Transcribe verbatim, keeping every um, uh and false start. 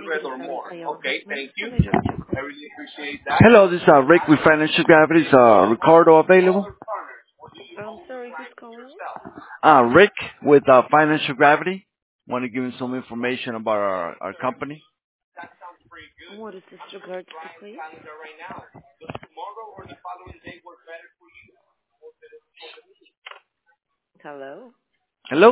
Buenos Ayala Investments. How may I direct your call? Hello, this is uh, Rick with Financial Gravity. Is uh, Ricardo available? I'm sorry, who's calling? Uh, Rick with uh, Financial Gravity. Want to give him some information about our, our company. What is this regards to, please? Hello? Hello?